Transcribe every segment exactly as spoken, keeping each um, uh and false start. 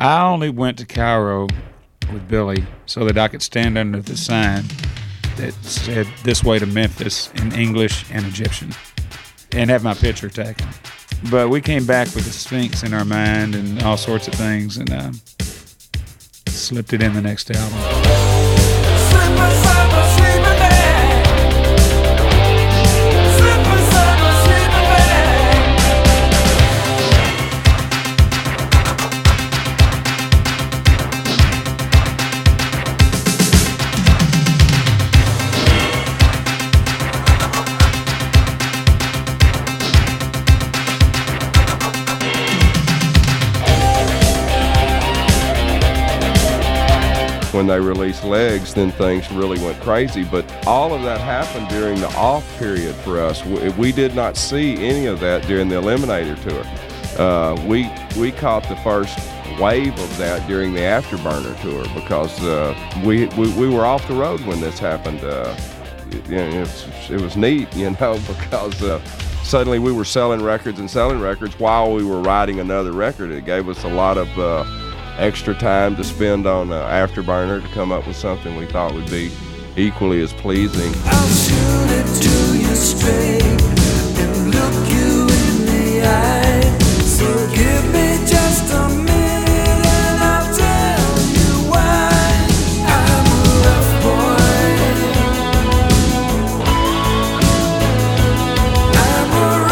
I only went to Cairo with Billy so that I could stand under the sign that said "This way to Memphis" in English and Egyptian, and have my picture taken. But we came back with the Sphinx in our mind and all sorts of things, and uh, slipped it in the next album. When they released Legs, then things really went crazy. But all of that happened during the off period for us. We, we did not see any of that during the Eliminator tour. Uh, we we caught the first wave of that during the Afterburner tour because uh, we, we we were off the road when this happened. Uh, it, you know, it, was, it was neat, you know, because uh, suddenly we were selling records and selling records while we were writing another record. It gave us a lot of uh, extra time to spend on uh, Afterburner to come up with something we thought would be equally as pleasing. I'll shoot it to you straight and look you in the eye. So give me just a minute and I'll tell you why. I'm a rough boy. I'm a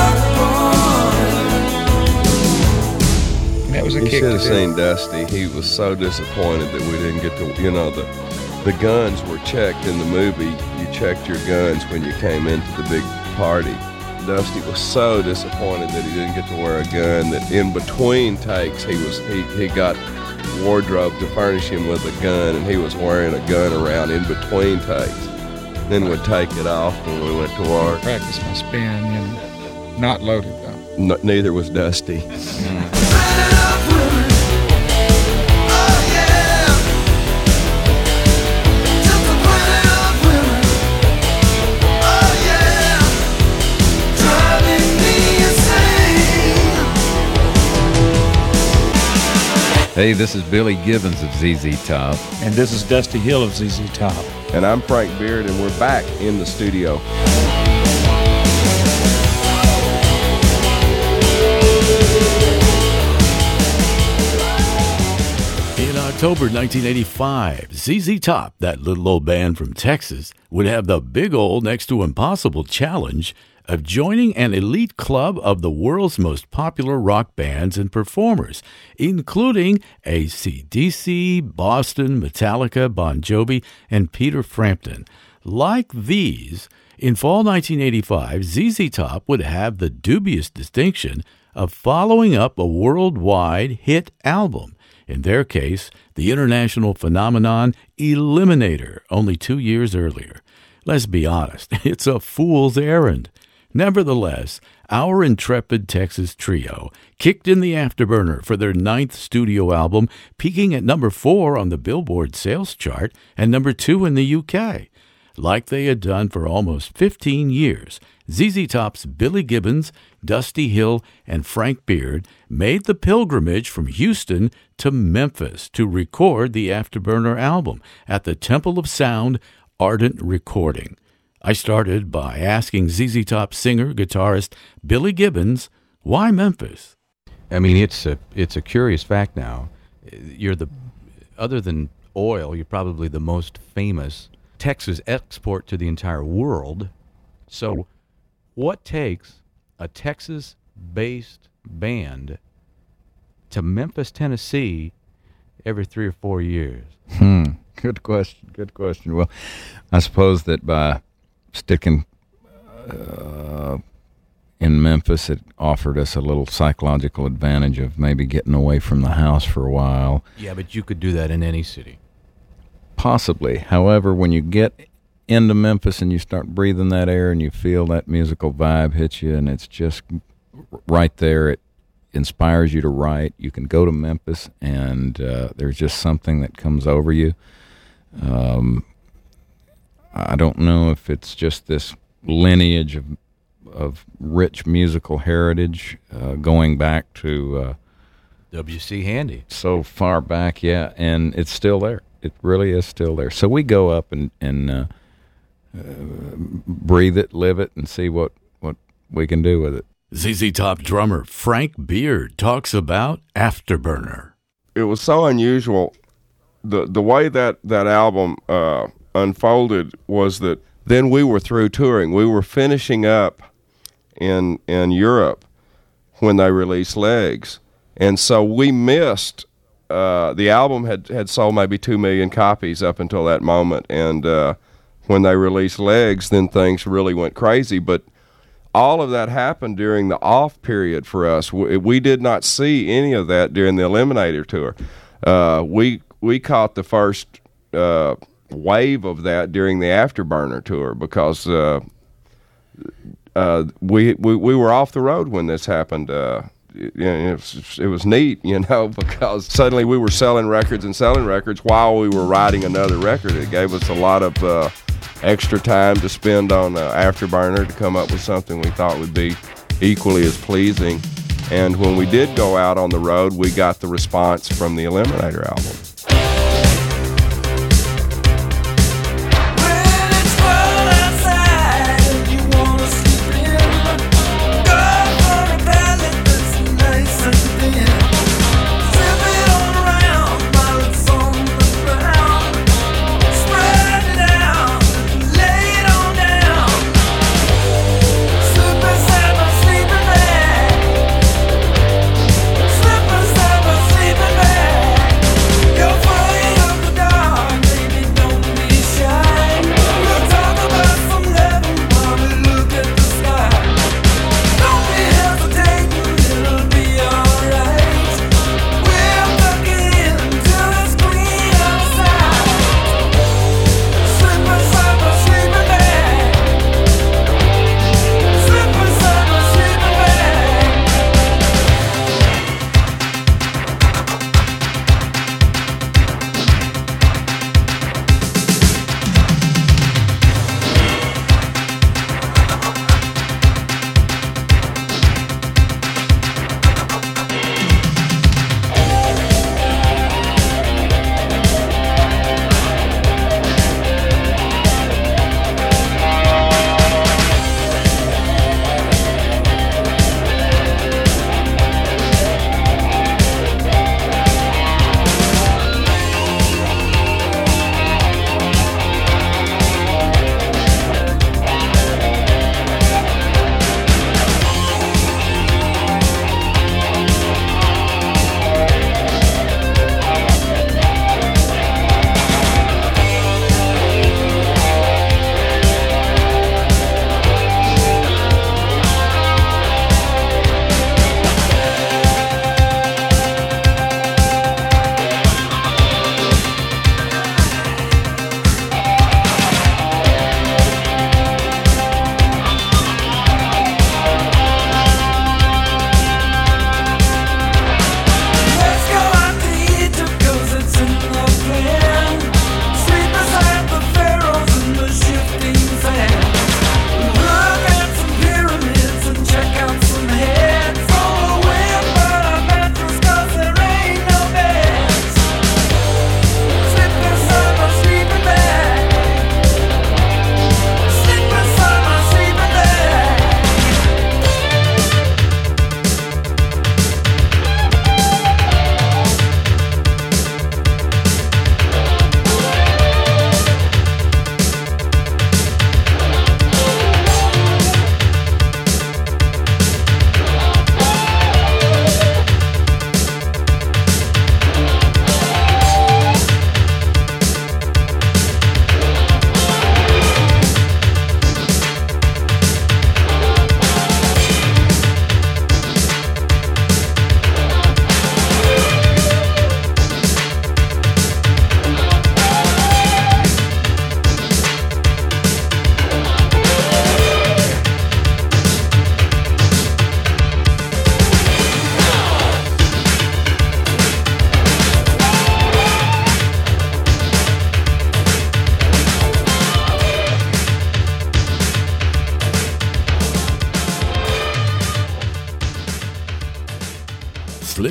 rough boy. That was a You kick. should have to do. seen Dusty. He was so disappointed that we didn't get to, you know, the the guns were checked in the movie. You checked your guns when you came into the big party. Dusty was so disappointed that he didn't get to wear a gun that in between takes he was he, he got wardrobe to furnish him with a gun, and he was wearing a gun around in between takes. Then would take it off when we went to work. Practice my spin and not loaded though. N- neither was Dusty. Hey, this is Billy Gibbons of Z Z Top. And this is Dusty Hill of Z Z Top. And I'm Frank Beard, and we're back in the studio. In October nineteen eighty-five, Z Z Top, that little old band from Texas, would have the big old next to impossible challenge of joining an elite club of the world's most popular rock bands and performers, including A C D C, Boston, Metallica, Bon Jovi, and Peter Frampton. Like these, in fall nineteen eighty-five, Z Z Top would have the dubious distinction of following up a worldwide hit album, in their case, the international phenomenon Eliminator, only two years earlier. Let's be honest, it's a fool's errand. Nevertheless, our intrepid Texas trio kicked in the Afterburner for their ninth studio album, peaking at number four on the Billboard sales chart and number two in the U K. Like they had done for almost fifteen years, Z Z Top's Billy Gibbons, Dusty Hill, and Frank Beard made the pilgrimage from Houston to Memphis to record the Afterburner album at the Temple of Sound Ardent Recording. I started by asking Z Z Top singer, guitarist Billy Gibbons, why Memphis? I mean, it's a it's a curious fact now. You're the, other than oil, you're probably the most famous Texas export to the entire world. So what takes a Texas-based band to Memphis, Tennessee every three or four years? Hmm. Good question. Good question. Well, I suppose that by sticking uh, in Memphis, it offered us a little psychological advantage of maybe getting away from the house for a while. Yeah, but you could do that in any city. Possibly. However, when you get into Memphis and you start breathing that air and you feel that musical vibe hit you, and it's just right there, it inspires you to write. You can go to Memphis and uh, there's just something that comes over you. Um, I don't know if it's just this lineage of of rich musical heritage uh, going back to uh, W C Handy. So far back, yeah, and it's still there. It really is still there. So we go up and and uh, uh, breathe it, live it, and see what what we can do with it. Z Z Top drummer Frank Beard talks about Afterburner. It was so unusual. The the way that that album uh, unfolded was that then we were through touring. We were finishing up in in Europe when they released Legs, and so we missed. Uh, the album had, had sold maybe two million copies up until that moment, and uh, when they released Legs, then things really went crazy. But all of that happened during the off period for us. We, we did not see any of that during the Eliminator tour. Uh, we we caught the first uh, wave of that during the Afterburner tour because uh, uh, we, we we were off the road when this happened. Uh, you know, it, was, it was neat, you know, because suddenly we were selling records and selling records while we were writing another record. It gave us a lot of uh, extra time to spend on uh, Afterburner to come up with something we thought would be equally as pleasing. And when we did go out on the road, we got the response from the Eliminator album. You're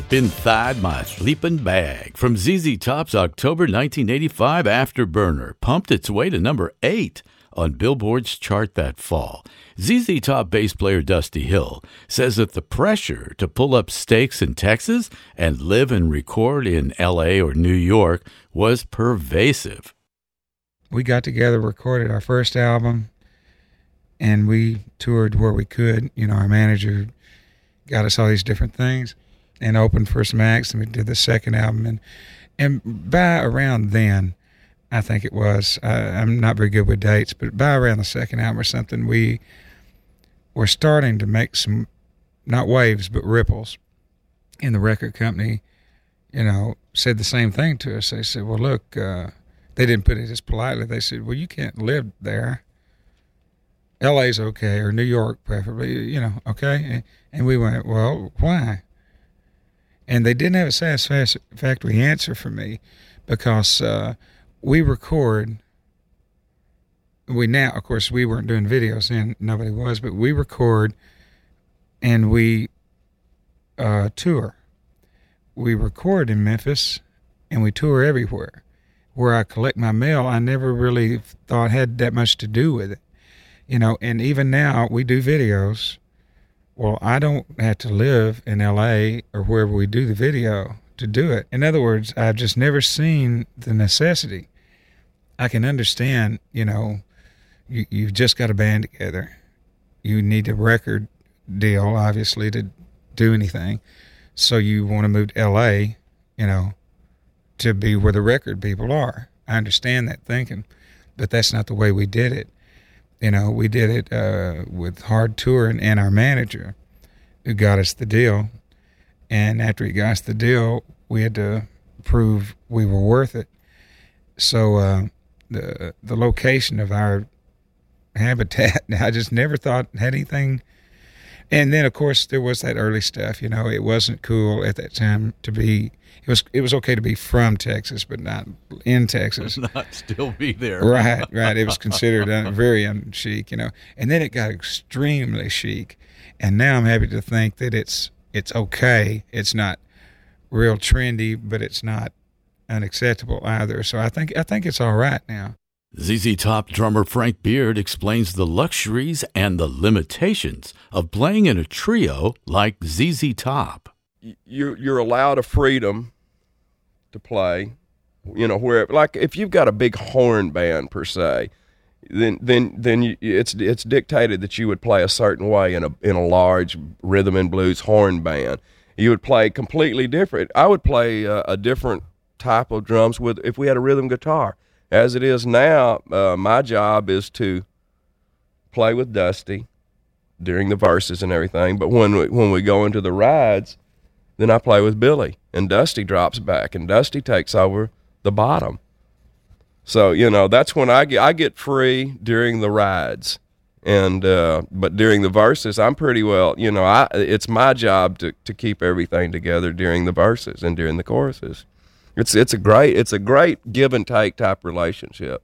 Inside My Sleeping Bag from Z Z Top's October nineteen eighty-five Afterburner pumped its way to number eight on Billboard's chart that fall. Z Z Top bass player Dusty Hill says that the pressure to pull up stakes in Texas and live and record in L A or New York was pervasive. We got together, recorded our first album, and we toured where we could. You know, our manager got us all these different things and opened for some acts, and we did the second album. And and by around then, I think it was, I, I'm not very good with dates, but by around the second album or something, we were starting to make some, not waves, but ripples. And the record company, you know, said the same thing to us. They said, well, look, uh, they didn't put it as politely. They said, well, you can't live there. L A's okay, or New York preferably, you know, okay? And we went, well, why? And they didn't have a satisfactory answer for me, because uh, we record, we now, of course, we weren't doing videos then, nobody was, but we record and we uh, tour. We record in Memphis and we tour everywhere. Where I collect my mail, I never really thought had that much to do with it. You know, and even now we do videos. Well, I don't have to live in L A or wherever we do the video to do it. In other words, I've just never seen the necessity. I can understand, you know, you, you've just got a band together. You need a record deal, obviously, to do anything. So you want to move to L A, you know, to be where the record people are. I understand that thinking, but that's not the way we did it. You know, we did it uh, with Hard Touring and our manager who got us the deal. And after he got us the deal, we had to prove we were worth it. So uh, the the location of our habitat, I just never thought had anything. And then, of course, there was that early stuff. You know, it wasn't cool at that time to be. It was it was okay to be from Texas, but not in Texas. Not still be there. Right, right. It was considered un, very unchic, you know. And then it got extremely chic. And now I'm happy to think that it's it's okay. It's not real trendy, but it's not unacceptable either. So I think I think it's all right now. Z Z Top drummer Frank Beard explains the luxuries and the limitations of playing in a trio like Z Z Top. You're, you're allowed a freedom to play, you know, where, like, if you've got a big horn band per se, then then then you, it's it's dictated that you would play a certain way in a in a large rhythm and blues horn band. You would play completely different. I would play a, a different type of drums with if we had a rhythm guitar. As it is now, uh, my job is to play with Dusty during the verses and everything. But when we, when we go into the rides, then I play with Billy, and Dusty drops back, and Dusty takes over the bottom. So, you know, that's when I get, I get free during the rides. And, uh, but during the verses, I'm pretty well, you know, I, it's my job to, to keep everything together during the verses and during the choruses. It's, it's a great, it's a great give and take type relationship.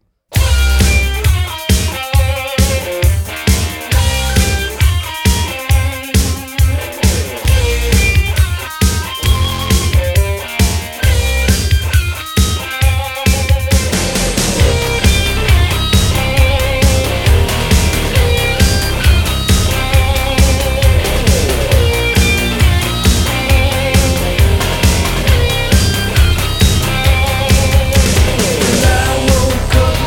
I woke up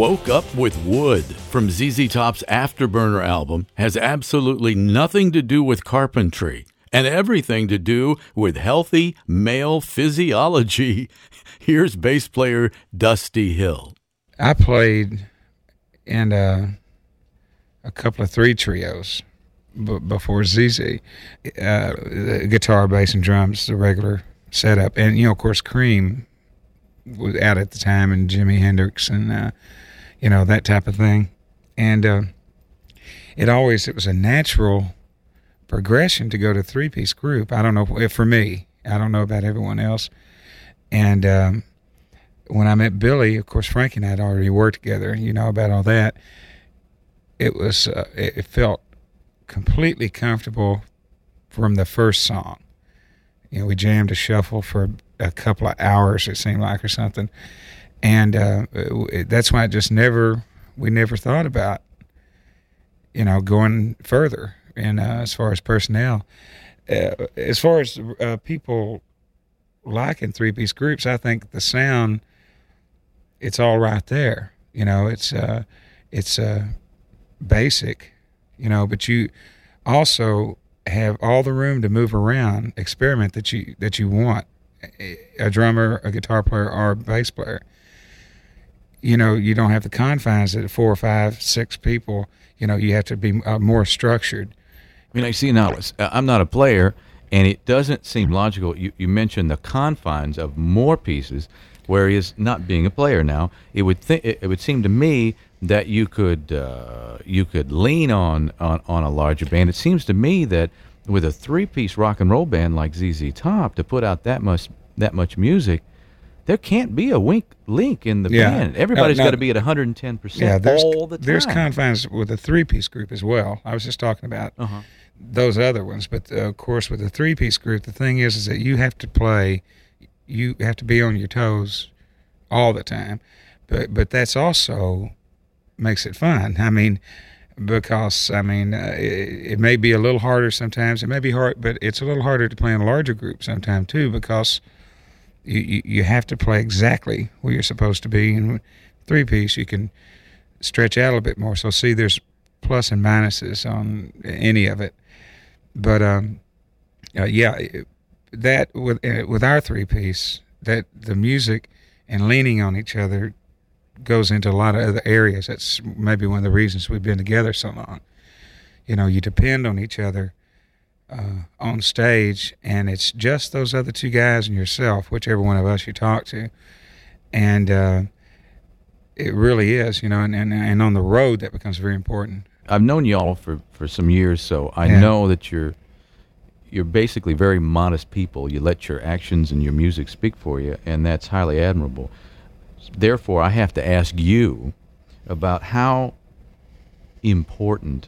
Woke Up with Wood from Z Z Top's Afterburner album has absolutely nothing to do with carpentry and everything to do with healthy male physiology. Here's bass player Dusty Hill. I played in uh, a couple of three trios b- before Z Z. Uh, guitar, bass, and drums, the regular setup. And, you know, of course, Cream was out at the time, and Jimi Hendrix, and, uh, you know, that type of thing. And uh, it always, it was a natural progression to go to a three-piece group. I don't know if for me. I don't know about everyone else. And um, when I met Billy, of course, Frank and I had already worked together, you know, about all that. It was, uh, it felt completely comfortable from the first song. You know, we jammed a shuffle for a couple of hours, it seemed like, or something. And uh, it, that's why it just never, we never thought about, you know, going further in uh, as far as personnel. Uh, as far as uh, people liking three-piece groups, I think the sound, it's all right there. You know, it's uh, it's uh, basic, you know, but you also have all the room to move around, experiment that you that you want. A drummer, a guitar player, or a bass player. You know, you don't have the confines that four or five, six people. You know, you have to be uh, more structured. I mean, I see now, I'm not a player, and it doesn't seem logical. You, you mentioned the confines of more pieces, whereas not being a player now, it would th- it would seem to me that you could uh, you could lean on, on on a larger band. It seems to me that with a three-piece rock and roll band like Z Z Top, to put out that much that much music, there can't be a wink link in the Yeah. band. Everybody's No, no, got to be at one hundred ten percent Yeah, there's all the time. there's confines with a three-piece group as well. I was just talking about Uh-huh. those other ones, but uh, of course with a three-piece group, the thing is, is that you have to play, you have to be on your toes all the time, but but that's also makes it fun. I mean, because I mean, uh, it, it may be a little harder sometimes. It may be hard, but it's a little harder to play in a larger group sometimes too, because you, you you have to play exactly where you're supposed to be. And three-piece, you can stretch out a little bit more. So see, there's plus and minuses on any of it. But um, uh, yeah, that with uh, with our three-piece, that the music and leaning on each other goes into a lot of other areas. That's maybe one of the reasons we've been together so long. You know, you depend on each other uh, on stage, and it's just those other two guys and yourself, whichever one of us you talk to. And uh, it really is, you know, and, and, and on the road, that becomes very important. I've known y'all for, for some years, so I Yeah. know that you're you're basically very modest people. You let your actions and your music speak for you, and that's highly admirable. Therefore, I have to ask you about how important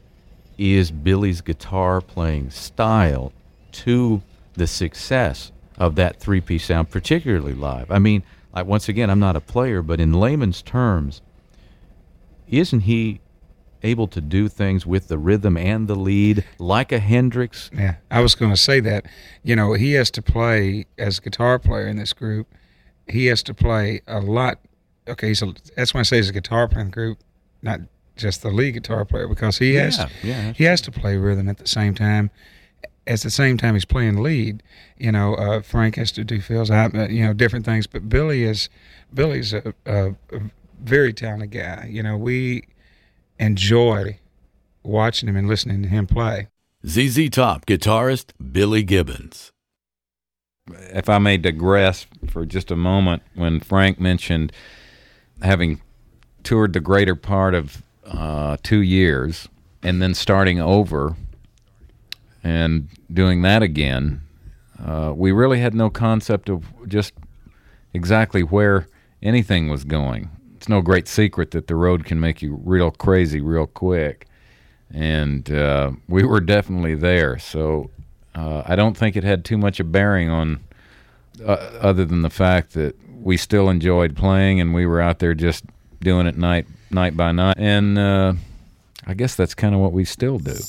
is Billy's guitar playing style to the success of that three-piece sound, particularly live. I mean, like, once again, I'm not a player, but in layman's terms, isn't he able to do things with the rhythm and the lead like a Hendrix? Yeah, I was going to say that. You know, he has to play as a guitar player in this group. He has to play a lot. Okay, so that's why I say he's a guitar playing group, not just the lead guitar player, because he has Yeah, yeah, he has to play rhythm at the same time. At the same time he's playing lead. You know, uh, Frank has to do fills out, uh, you know, different things. But Billy is Billy's a, a, a very talented guy. You know, we enjoy watching him and listening to him play. Z Z Top guitarist Billy Gibbons. If I may digress for just a moment, when Frank mentioned having toured the greater part of uh, two years and then starting over and doing that again, uh, we really had no concept of just exactly where anything was going. It's no great secret that the road can make you real crazy real quick, and uh, we were definitely there. So uh, I don't think it had too much of bearing on, uh, other than the fact that we still enjoyed playing and we were out there just doing it night night by night. And uh, I guess that's kind of what we still do.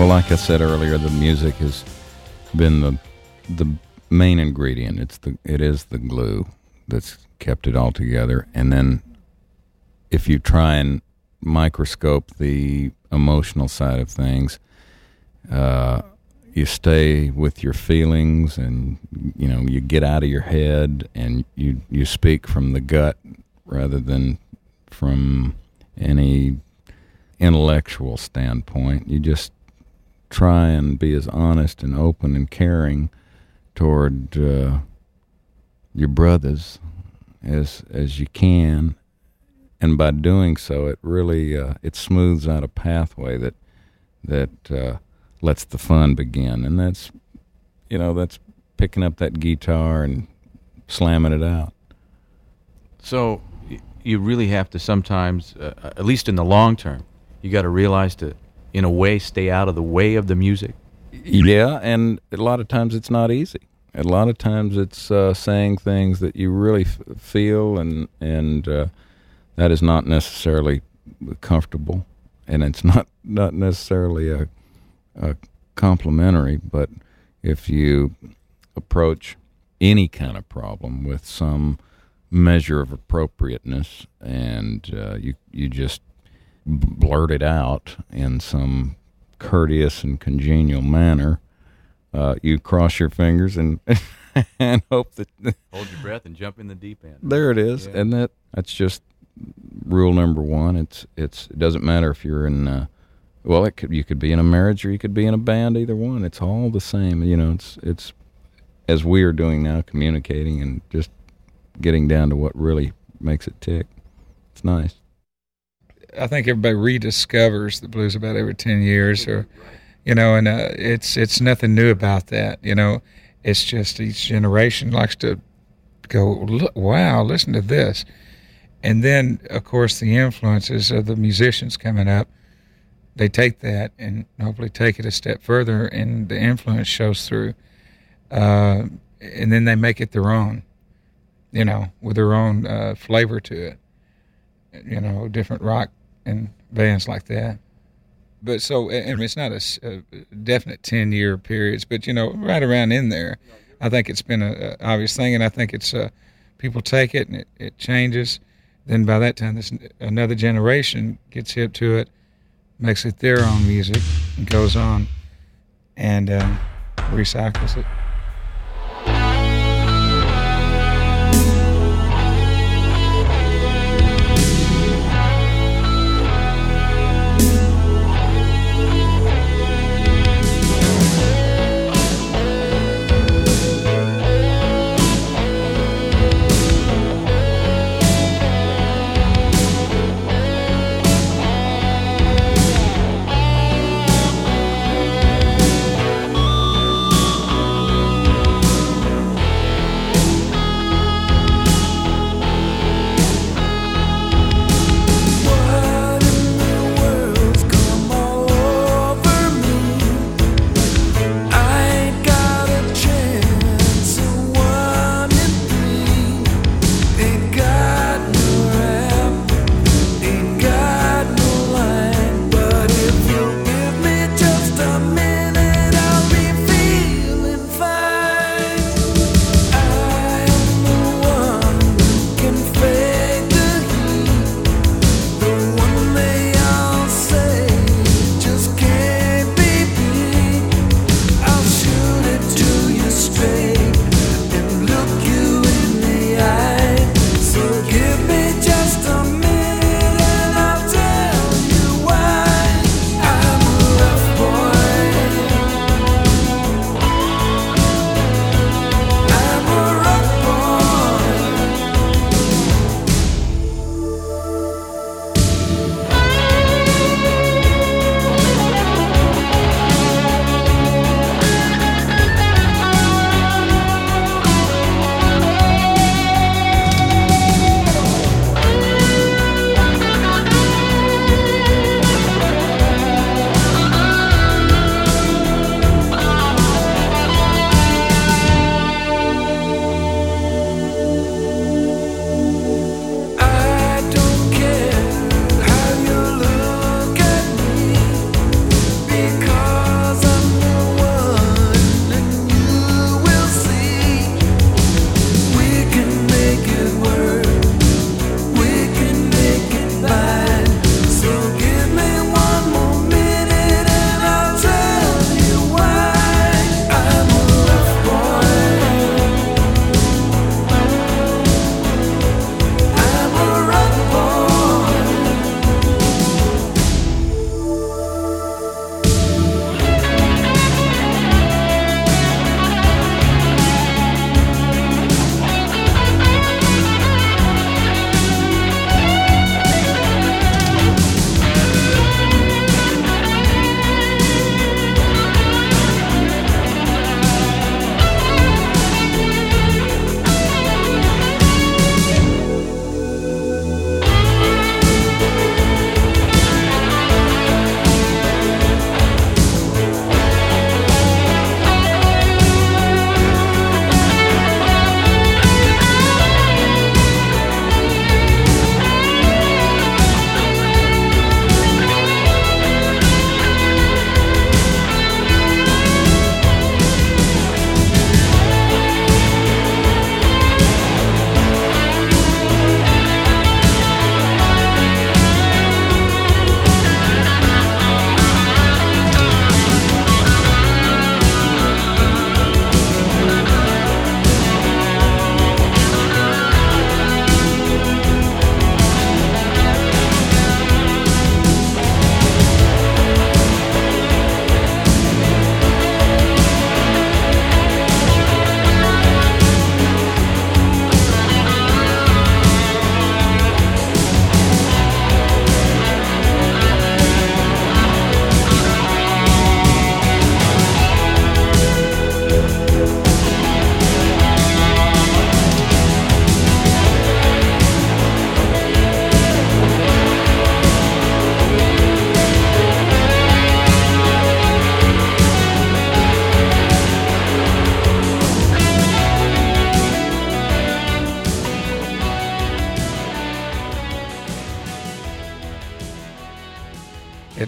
like I said earlier, the music has been the the main ingredient. It's the it is the glue that's kept it all together. And then if you try and microscope the emotional side of things, uh, you stay with your feelings, and you know you get out of your head, and you you speak from the gut rather than from any intellectual standpoint. You just try and be as honest and open and caring toward uh, your brothers as as you can, and by doing so, it really uh, it smooths out a pathway that that uh, lets the fun begin. And that's you know that's picking up that guitar and slamming it out. So y- you really have to sometimes, uh, at least in the long term, you got to realize to, in a way, stay out of the way of the music. Yeah, and a lot of times it's not easy. A lot of times it's uh, saying things that you really f- feel, and and uh, that is not necessarily comfortable, and it's not, not necessarily a, a complimentary. But if you approach any kind of problem with some measure of appropriateness, and uh, you you just blurt it out in some courteous and congenial manner, uh, you cross your fingers and and hope that Hold your breath and jump in the deep end. there it is. Yeah. And that that's just rule number one. It's it's it doesn't matter if you're in uh, well, it could you could be in a marriage or you could be in a band. Either one, it's all the same. You know, it's it's as we are doing now, communicating and just getting down to what really makes it tick. It's nice. I think everybody rediscovers the blues about every ten years, or, you know, and uh, it's it's nothing new about that. You know, it's just each generation likes to go, look, wow, listen to this. And then, of course, the influences of the musicians coming up, they take that and hopefully take it a step further, and the influence shows through. Uh, and then they make it their own, you know, with their own uh, flavor to it. You know, different rock and bands like that. But so, and it's not a, a definite ten-year periods, but, you know, right around in there, I think it's been an obvious thing, and I think it's, uh, people take it and it, it changes. Then by that time, this another generation gets hip to it, makes it their own music, and goes on and um, recycles it.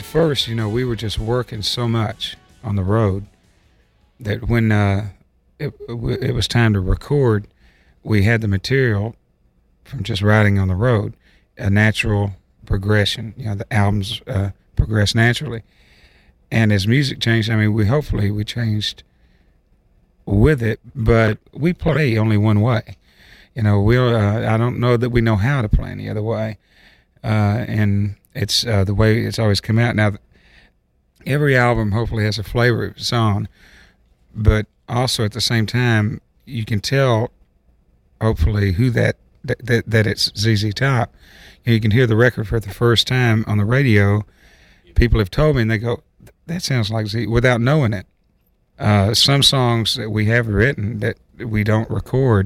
first, you know, we were just working so much on the road that when uh, it, it was time to record, we had the material from just riding on the road, a natural progression. You know, the albums uh, progress naturally. And as music changed, I mean, we hopefully we changed with it, but we play only one way. You know, we uh, I don't know that we know how to play any other way. Uh, and it's uh, the way it's always come out. Now, every album hopefully has a flavor of its own, but also at the same time, you can tell, hopefully, who that, that, that it's Z Z Top. You know, you can hear the record for the first time on the radio. People have told me, and they go, that sounds like Z, without knowing it. Uh, some songs that we have written that we don't record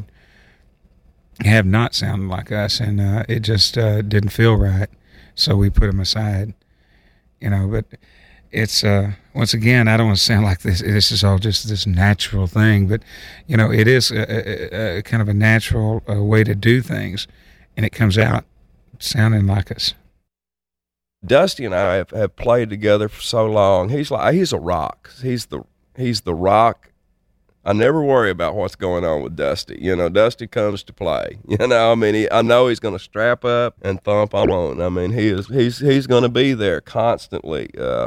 have not sounded like us, and uh, it just uh, didn't feel right, so we put them aside. You know, but it's uh, once again, I don't want to sound like this. This is all just this natural thing, but you know, it is a, a, a kind of a natural uh, way to do things, and it comes out sounding like us. Dusty and I have, have played together for so long. He's like he's a rock. He's the he's the rock. I never worry about what's going on with Dusty. You know, Dusty comes to play. You know, I mean, he, I know he's going to strap up and thump on. I mean, he is he's he's going to be there constantly. Uh,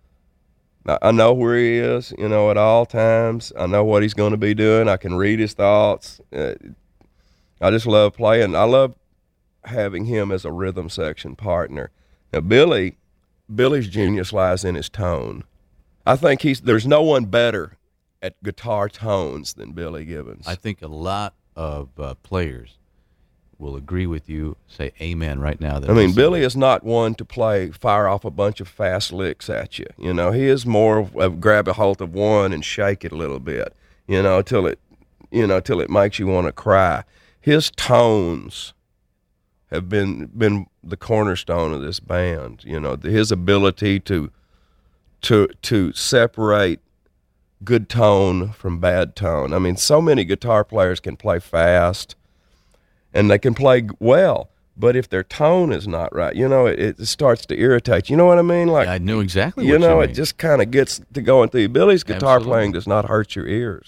I know where he is. You know, at all times. I know what he's going to be doing. I can read his thoughts. Uh, I just love playing. I love having him as a rhythm section partner. Now, Billy, Billy's genius lies in his tone. I think he's there's no one better at guitar tones than Billy Gibbons. I think a lot of uh, players will agree with you, say amen right now. That I mean, Billy is not one to play, fire off a bunch of fast licks at you. You know, he is more of, of grab a hold of one and shake it a little bit, you know, till it, you know, till it makes you want to cry. His tones have been been the cornerstone of this band. You know, his ability to to to separate good tone from bad tone. I mean, so many guitar players can play fast, and they can play well, but if their tone is not right, you know, it, it starts to irritate. You know what I mean? Like, yeah, I knew exactly you what know, you it mean. just kind of gets to going through. Billy's guitar Absolutely. playing does not hurt your ears.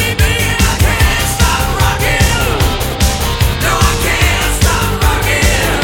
No, I can't stop rocking.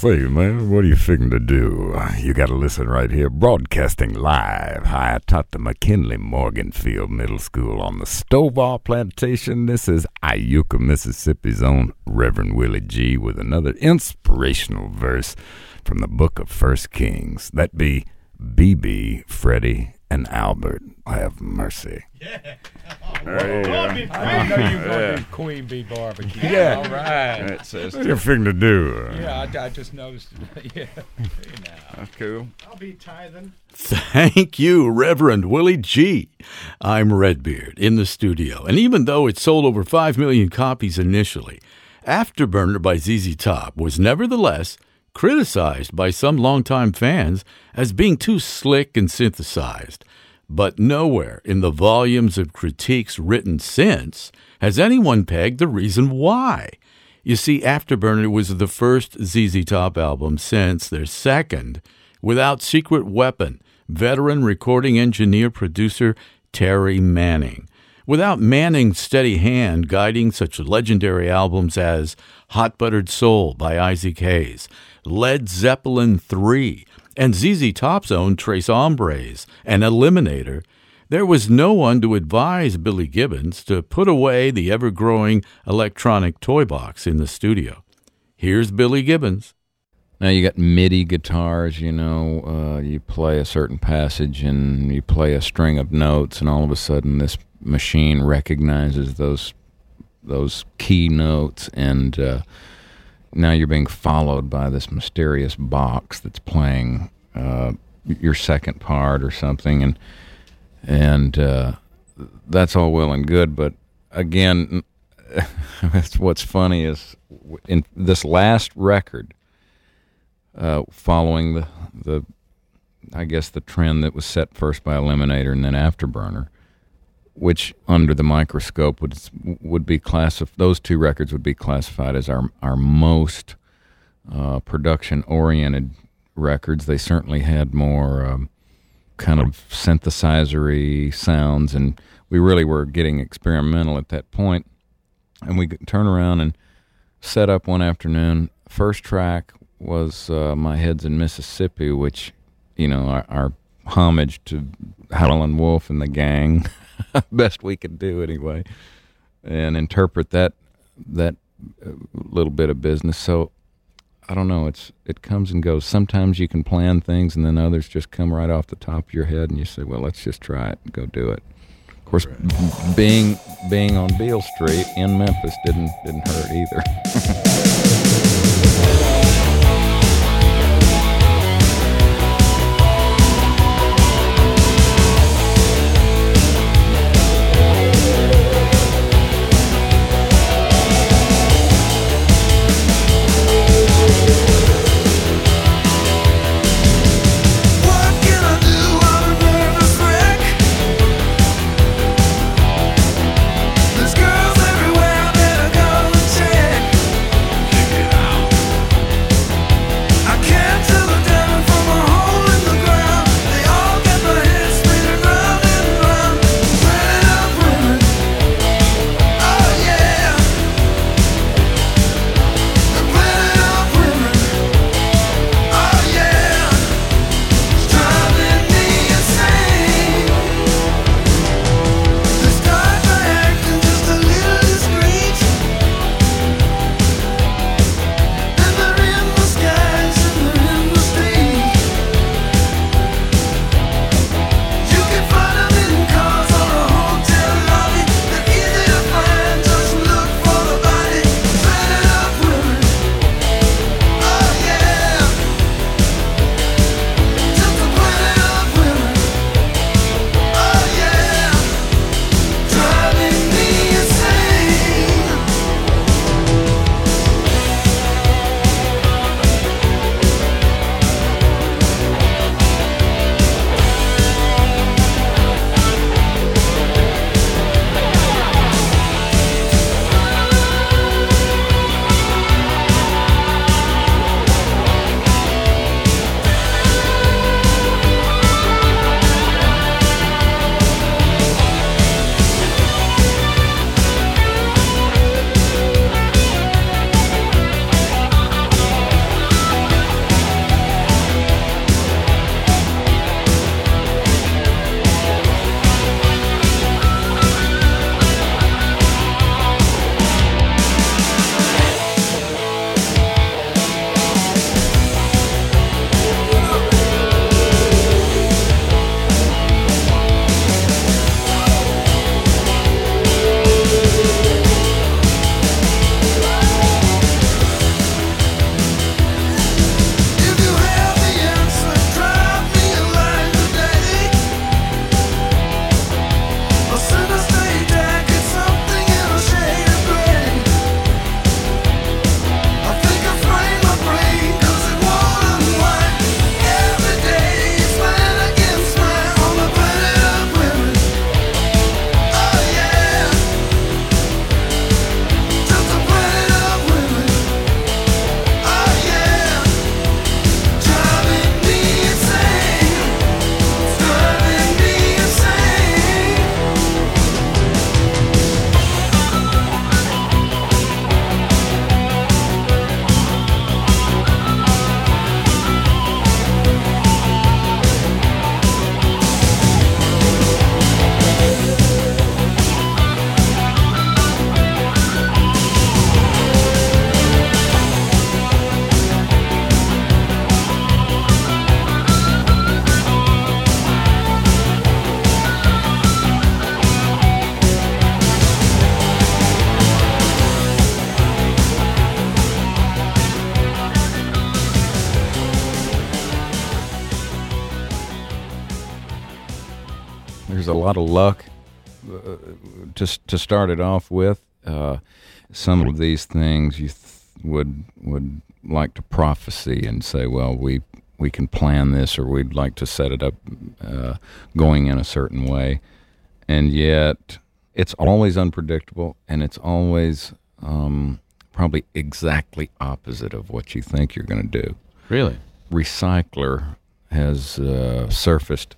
Say, man, what are you figuring to do? You got to listen right here. Broadcasting live high atop the McKinley Morganfield Middle School on the Stovall Plantation. This is Iuka, Mississippi's own Reverend Willie G. with another inspirational verse from the book of First Kings. That be B B, Freddie, and Albert. Have mercy. Yeah. There you go. I didn't know you were going to do Queen Bee Barbecue. Yeah. All right. It says, What are you figuring to do? Yeah, I, I just noticed it. Yeah. You know. that's cool. I'll be tithing. Thank you, Reverend Willie G. I'm Redbeard in the studio, and even though it sold over five million copies initially, Afterburner by Z Z Top was nevertheless criticized by some longtime fans as being too slick and synthesized. But nowhere in the volumes of critiques written since has anyone pegged the reason why. You see, Afterburner was the first Z Z Top album since their second without Secret Weapon, veteran recording engineer producer Terry Manning. Without Manning's steady hand guiding such legendary albums as Hot Buttered Soul by Isaac Hayes, Led Zeppelin three, and Z Z Top's own Tres Hombres and Eliminator, there was no one to advise Billy Gibbons to put away the ever-growing electronic toy box in the studio. Here's Billy Gibbons. Now you got MIDI guitars, you know, uh, you play a certain passage and you play a string of notes, and all of a sudden this machine recognizes those those key notes, and uh, now you're being followed by this mysterious box that's playing uh, your second part or something, and and uh, that's all well and good, but again, that's what's funny is in this last record, uh, following the the I guess the trend that was set first by Eliminator and then Afterburner, which under the microscope would would be classif- those two records would be classified as our our most uh, production oriented records. They certainly had more um, kind of synthesizer-y sounds, and we really were getting experimental at that point. And we turn around and set up one afternoon. First track was uh, My Head's in Mississippi, which, you know, our, our homage to Howlin' Wolf and the gang. Best we could do anyway, and interpret that that little bit of business. So I don't know, it's it comes and goes. Sometimes you can plan things, and then others just come right off the top of your head, and you say, well, let's just try it and go do it. Of course, right. being being on Beale Street in Memphis didn't didn't hurt either. There's girls everywhere that I go and check. there's a lot of luck uh, to to start it off with. Uh, some of these things you th- would would like to prophesy and say, well, we we can plan this, or we'd like to set it up uh, going in a certain way, and yet it's always unpredictable, and it's always um, probably exactly opposite of what you think you're going to do. Really? Recycler has uh, surfaced.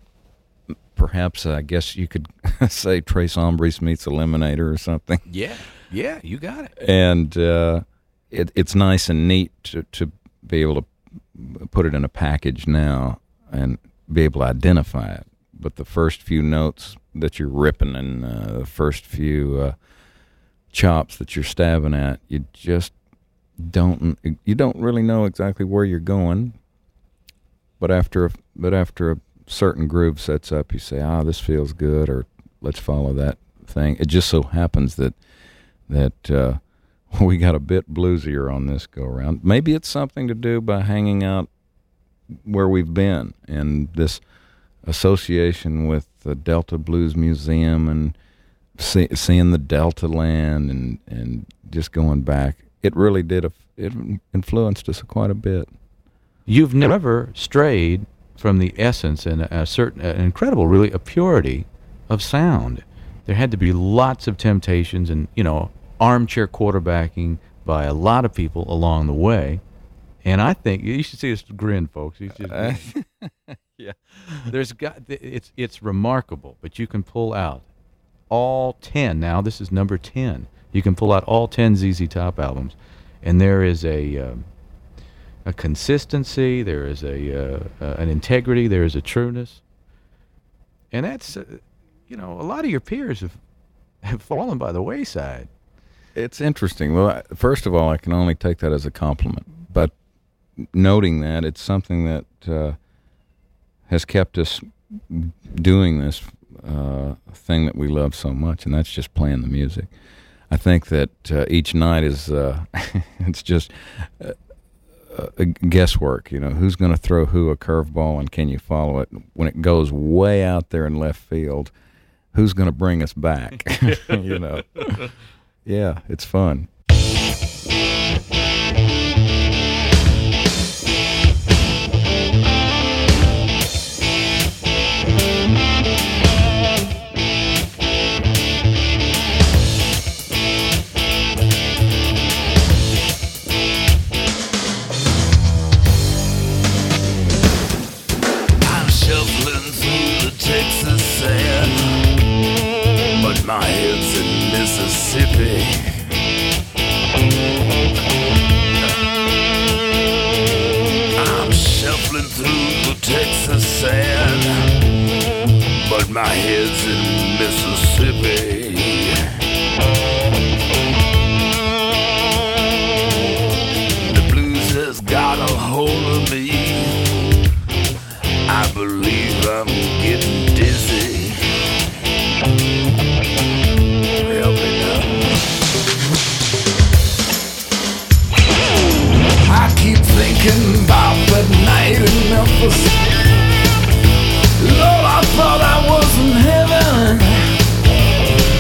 Perhaps I guess you could say Tres Hombres meets Eliminator or something. Yeah, yeah, you got it. And uh, it, it's nice and neat to, to be able to put it in a package now and be able to identify it. But the first few notes that you're ripping and uh, the first few uh, chops that you're stabbing at, you just don't you don't really know exactly where you're going. But after a, but after a certain groove sets up, you say, ah, this feels good, or let's follow that thing. It just so happens that that uh, we got a bit bluesier on this go around. Maybe it's something to do by hanging out where we've been, and this association with the Delta Blues Museum, and see, seeing the Delta land, and, and just going back. It really did. A, it influenced us quite a bit. You've never strayed from the essence and a certain, an incredible, really, a purity of sound. There had to be lots of temptations and, you know, armchair quarterbacking by a lot of people along the way. And I think you should see us grin, folks. You should, Uh, yeah. there's got it's it's remarkable, but you can pull out all ten. Now this is number ten. You can pull out all ten Z Z Top albums, and there is a um, a consistency. There is a uh, uh, an integrity. There is a trueness, and that's uh, you know, a lot of your peers have have fallen by the wayside. It's interesting. Well, I- first of all, I can only take that as a compliment. But noting that, it's something that uh, has kept us doing this uh, thing that we love so much, and that's just playing the music. I think that uh, each night is uh, it's just uh, uh, guesswork. You know, who's going to throw who a curveball, and can you follow it? When it goes way out there in left field, who's going to bring us back? You know. Yeah, it's fun. I'm shuffling through the Texas sand, but my head's in Mississippi. I'm shuffling through the Texas sand, but my head's in Mississippi. The blues has got a hold of me. I believe I'm getting dizzy. Help me now. I keep thinking about that night in Memphis. Lord, I thought I was in heaven.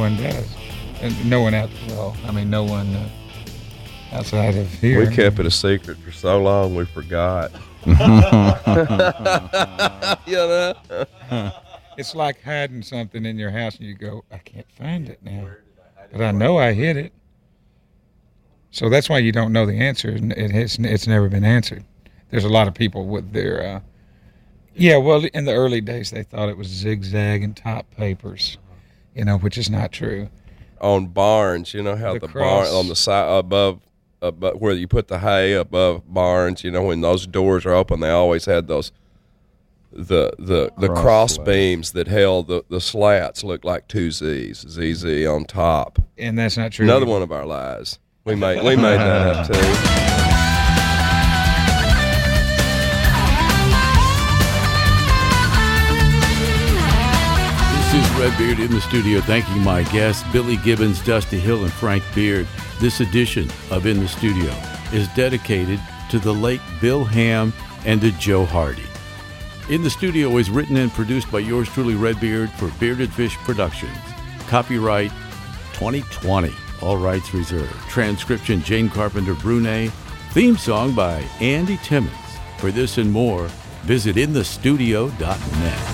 one does. And no one out, well, I mean, no one uh, outside of here. We kept it a secret for so long we forgot. You know? It's like hiding something in your house and you go, I can't find it now. But I know I hid it. So that's why you don't know the answer. It has, it's never been answered. There's a lot of people with their, uh, yeah, well, in the early days, they thought it was zigzag and top papers, you know, which is not true. On barns, you know how The the, cross. barn on the side above, above, where you put the hay above barns, you know, when those doors are open, they always had those, the the, the Cross cross slats. beams that held the, the slats looked like two Z's, Z Z on top. And that's not true. Another one of our lies. We made, we made that up too. This is Redbeard in the studio, thanking my guests, Billy Gibbons, Dusty Hill, and Frank Beard. This edition of In the Studio is dedicated to the late Bill Ham and to Joe Hardy. In the Studio is written and produced by yours truly, Redbeard, for Bearded Fish Productions. Copyright twenty twenty, all rights reserved. Transcription, Jane Carpenter Brunet. Theme song by Andy Timmons. For this and more, visit in the studio dot net.